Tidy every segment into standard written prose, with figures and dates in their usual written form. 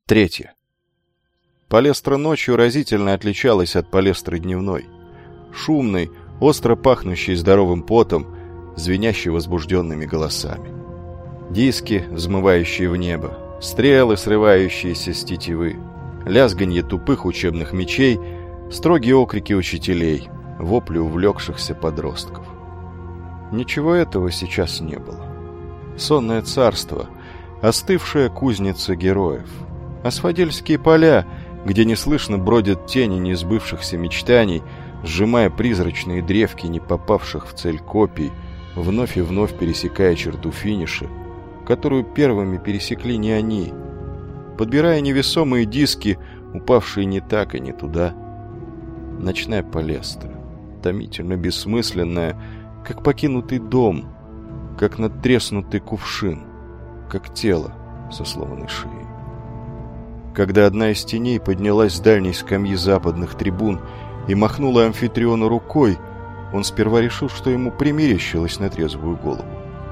3. Палестра ночью разительно отличалась от палестры дневной. Шумной, остро пахнущей здоровым потом, звенящей возбужденными голосами. Диски, взмывающие в небо, стрелы, срывающиеся с тетивы, лязганье тупых учебных мечей, строгие окрики учителей, вопли увлекшихся подростков. Ничего этого сейчас не было. Сонное царство, остывшая кузница героев, асфодельские поля, где неслышно бродят тени несбывшихся мечтаний, сжимая призрачные древки не попавших в цель копий, вновь и вновь пересекая черту финиша, которую первыми пересекли не они, подбирая невесомые диски, упавшие не так и не туда. Ночная палестра, томительно бессмысленная, как покинутый дом, как надтреснутый кувшин, как тело со сломанной шеей. Когда одна из теней поднялась с дальней скамьи западных трибун и махнула амфитриону рукой, он сперва решил, что ему примерещилось на трезвую голову.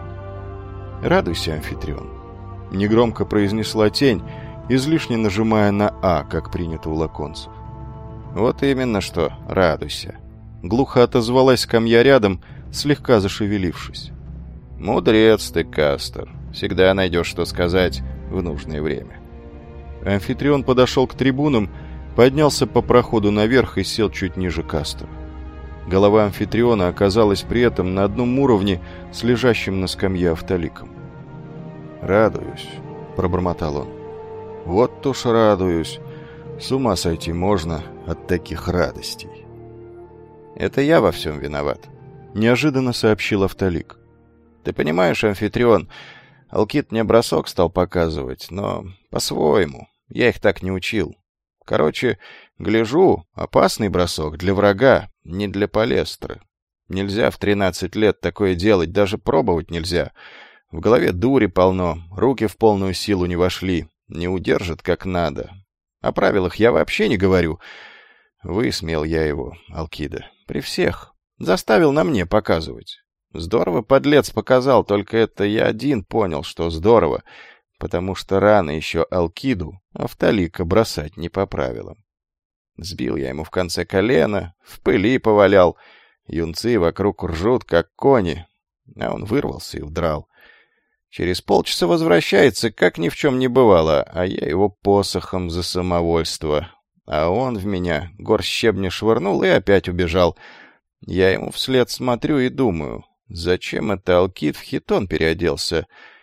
«Радуйся, амфитрион», — негромко произнесла тень, излишне нажимая на «А», как принято у лаконцев. «Вот именно что, радуйся», — глухо отозвалась скамья рядом, слегка зашевелившись. «Мудрец ты, Кастер, всегда найдешь, что сказать в нужное время». Амфитрион подошел к трибунам, поднялся по проходу наверх и сел чуть ниже Кастера. Голова амфитриона оказалась при этом на одном уровне с лежащим на скамье Автоликом. «Радуюсь», — пробормотал он. «Вот уж радуюсь. С ума сойти можно от таких радостей». «Это я во всем виноват», — неожиданно сообщил Автолик. «Ты понимаешь, амфитрион, Алкид мне бросок стал показывать, но по-своему. Я их так не учил. Короче, гляжу, опасный бросок для врага, не для палестры. Нельзя в 13 лет такое делать, даже пробовать нельзя. В голове дури полно, руки в полную силу не вошли, не удержат как надо. О правилах я вообще не говорю. Высмеял я его, Алкида, при всех. Заставил на мне показывать. Здорово подлец показал, только это я один понял, что здорово, потому что рано еще Алкиду Автолика бросать не по правилам. Сбил я ему в конце колена, в пыли повалял. Юнцы вокруг ржут, как кони, а он вырвался и удрал. Через полчаса возвращается, как ни в чем не бывало, а я его посохом за самовольство. А он в меня горсть щебня швырнул и опять убежал. Я ему вслед смотрю и думаю, зачем это Алкид в хитон переоделся?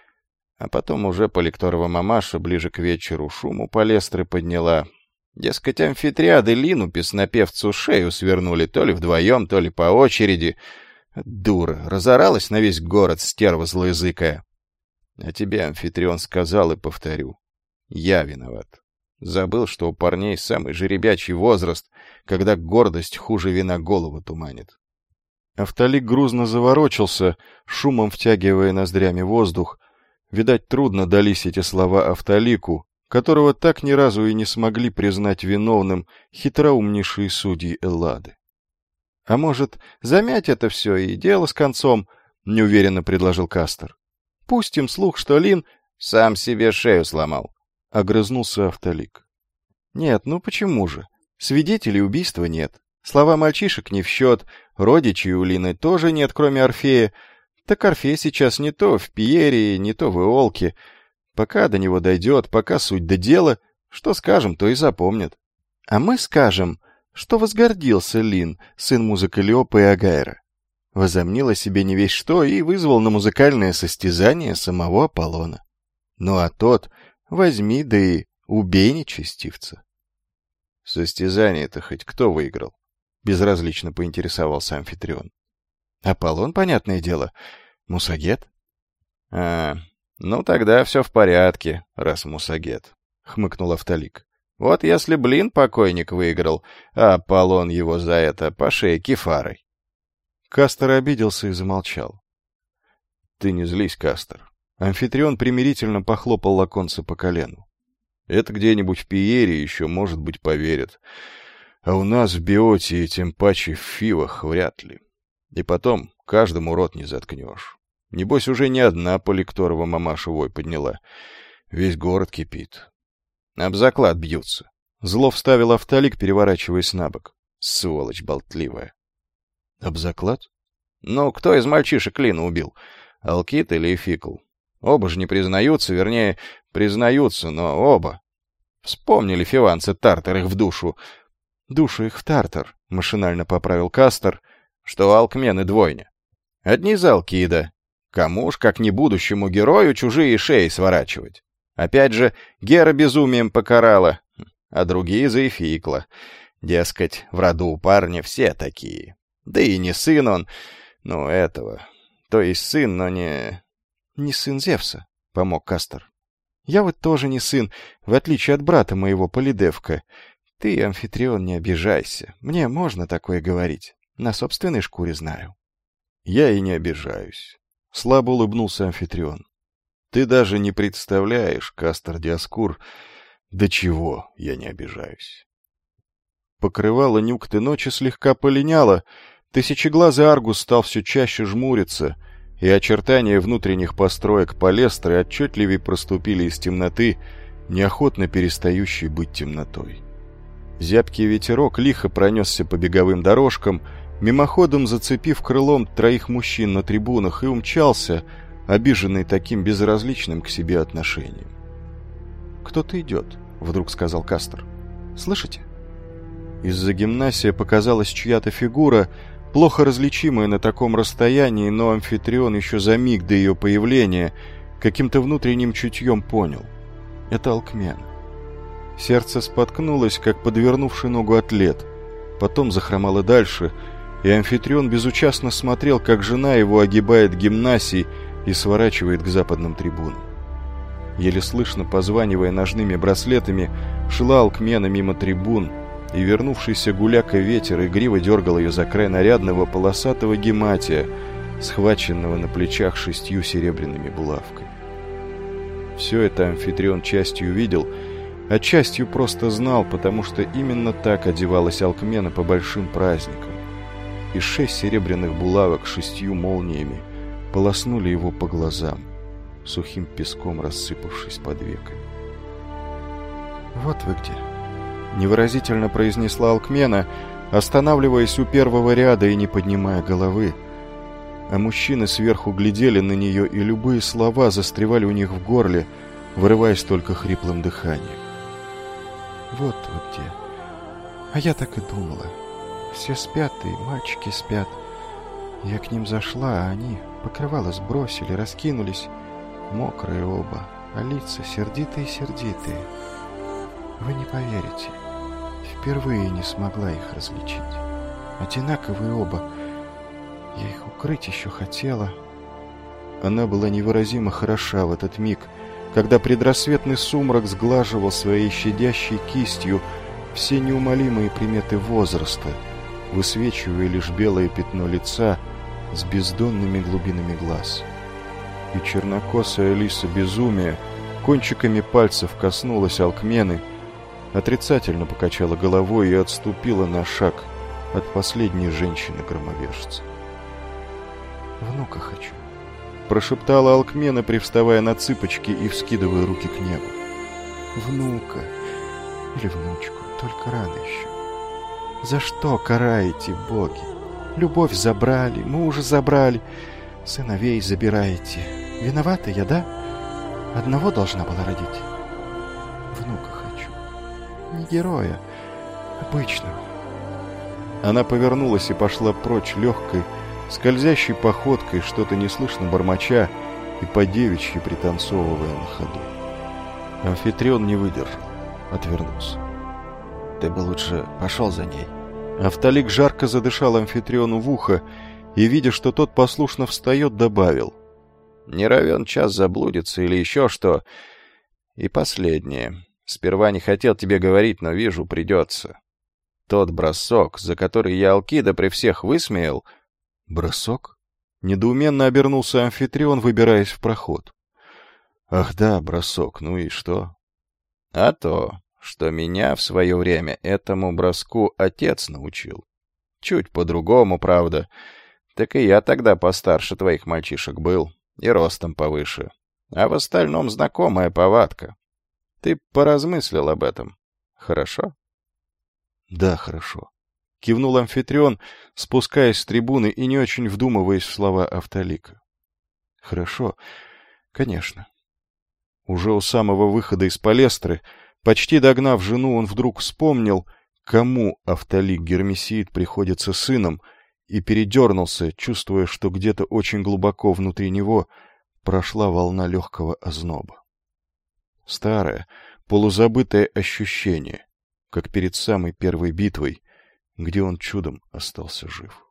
А потом уже Поликторова мамаша ближе к вечеру шуму палестры подняла. Дескать, амфитриады Лину песнопевцу шею свернули то ли вдвоем, то ли по очереди. Дура, разоралась на весь город стерва злоязыкая. А тебе, амфитрион, сказал и повторю. Я виноват. Забыл, что у парней самый жеребячий возраст, когда гордость хуже вина голову туманит. Автолик грузно заворочился, шумом втягивая ноздрями воздух. Видать, трудно дались эти слова Автолику, которого так ни разу и не смогли признать виновным хитроумнейшие судьи Эллады. — А может, замять это все и дело с концом? — неуверенно предложил Кастер. — Пустим слух, что Лин сам себе шею сломал, — огрызнулся Автолик. — Нет, ну почему же? Свидетелей убийства нет. Слова мальчишек не в счет, родичей у Лины тоже нет, кроме Орфея. Так Орфей сейчас не то в Пиерии, не то в Иолке. Пока до него дойдет, пока суть до дела, что скажем, то и запомнят. А мы скажем, что возгордился Лин, сын музыка Леопа и Агайра. Возомнил о себе не весь что и вызвал на музыкальное состязание самого Аполлона. Ну а тот возьми да и убей нечестивца. Состязание-то хоть кто выиграл? Безразлично поинтересовался амфитрион. Аполлон, понятное дело. Мусагет? Ну тогда все в порядке, раз Мусагет, хмыкнул Автолик. Вот если Блин покойник выиграл, а Аполлон его за это по шее кефарой. Кастер обиделся и замолчал. Ты не злись, Кастер. Амфитрион примирительно похлопал лаконца по колену. Это где-нибудь в Пиере еще, может быть, поверят. А у нас в Биоте и тем паче в Фивах вряд ли. И потом, каждому рот не заткнешь. Небось, уже не одна Поликторова мамаша вой подняла. Весь город кипит. Об заклад бьются. Зло вставил Автолик, переворачиваясь на бок. Сволочь болтливая. Об заклад? Ну, кто из мальчишек Лину убил? Алкид или Фикл? Оба же не признаются, вернее, признаются, но оба. Вспомнили фиванцы Тартар их в душу. Душу их в Тартар, машинально поправил Кастер, что алкмены двойня. Одни за Алкида. Кому ж, как не будущему герою, чужие шеи сворачивать. Опять же, Гера безумием покарала, а другие за Эфикла. Дескать, в роду у парня все такие. Да и не сын он, ну, этого. То есть сын, но не... Не сын Зевса, помог Кастер. Я вот тоже не сын, в отличие от брата моего Полидевка. Ты, Амфитрион, не обижайся. Мне можно такое говорить. На собственной шкуре знаю. Я и не обижаюсь. Слабо улыбнулся Амфитрион. Ты даже не представляешь, Кастер Диаскур, до чего я не обижаюсь. Покрывало Нюкты ночи слегка полиняло, тысячеглазый Аргус стал все чаще жмуриться, и очертания внутренних построек Палестры отчетливее проступили из темноты, неохотно перестающей быть темнотой. Зябкий ветерок лихо пронесся по беговым дорожкам, мимоходом зацепив крылом троих мужчин на трибунах, и умчался, обиженный таким безразличным к себе отношением. «Кто-то идет», — вдруг сказал Кастер. «Слышите?» Из-за гимнасия показалась чья-то фигура, плохо различимая на таком расстоянии, но Амфитрион еще за миг до ее появления каким-то внутренним чутьем понял. Это Алкмен. Сердце споткнулось, как подвернувший ногу атлет. Потом захромало дальше, и Амфитрион безучастно смотрел, как жена его огибает гимнасий и сворачивает к западным трибунам. Еле слышно, позванивая ножными браслетами, шла Алкмена мимо трибун, и вернувшийся гуляка ветер игриво дергал ее за край нарядного полосатого гематия, схваченного на плечах 6 серебряными булавками. Все это Амфитрион частью видел, а частью просто знал, потому что именно так одевалась Алкмена по большим праздникам. И 6 серебряных булавок 6 молниями полоснули его по глазам, сухим песком рассыпавшись под веками. «Вот вы где», — невыразительно произнесла Алкмена, останавливаясь у первого ряда и не поднимая головы. А мужчины сверху глядели на нее, и любые слова застревали у них в горле, вырываясь только хриплым дыханием. «Вот вы где. А я так и думала. Все спят, и мальчики спят. Я к ним зашла, а они покрывало сбросили, раскинулись, мокрые оба, а лица сердитые-сердитые. Вы не поверите, впервые не смогла их различить. Одинаковые оба. Я их укрыть еще хотела». Она была невыразимо хороша в этот миг, когда предрассветный сумрак сглаживал своей щадящей кистью все неумолимые приметы возраста, высвечивая лишь белое пятно лица с бездонными глубинами глаз. И чернокосая лиса безумия кончиками пальцев коснулась Алкмены, отрицательно покачала головой и отступила на шаг от последней женщины-громовержца. «Внука хочу», — прошептала Алкмена, привставая на цыпочки и вскидывая руки к небу. «Внука или внучку, только рано еще. За что караете, боги? Любовь забрали, мужа забрали, сыновей забираете. Виновата я, да? Одного должна была родить. Внука хочу. Не героя, обычного». Она повернулась и пошла прочь легкой, скользящей походкой, что-то неслышно бормоча и по-девичьи пританцовывая на ходу. Амфитрион не выдержал, отвернулся. «Ты бы лучше пошел за ней». Автолик жарко задышал Амфитриону в ухо и, видя, что тот послушно встает, добавил: «Не равен час заблудится или еще что. И последнее. Сперва не хотел тебе говорить, но вижу, придется. Тот бросок, за который я Алкида при всех высмеял...» «Бросок?» Недоуменно обернулся Амфитрион, выбираясь в проход. «Ах да, бросок, ну и что?» «А то, что меня в свое время этому броску отец научил. Чуть по-другому, правда. Так и я тогда постарше твоих мальчишек был, и ростом повыше. А в остальном знакомая повадка. Ты поразмыслил об этом. Хорошо? Да, хорошо. Кивнул Амфитрион, спускаясь с трибуны и не очень вдумываясь в слова Автолика. Хорошо, конечно. Уже у самого выхода из палестры, почти догнав жену, он вдруг вспомнил, кому Автолик Гермесиид приходится сыном, и передернулся, чувствуя, что где-то очень глубоко внутри него прошла волна легкого озноба. Старое, полузабытое ощущение, как перед самой первой битвой, где он чудом остался жив.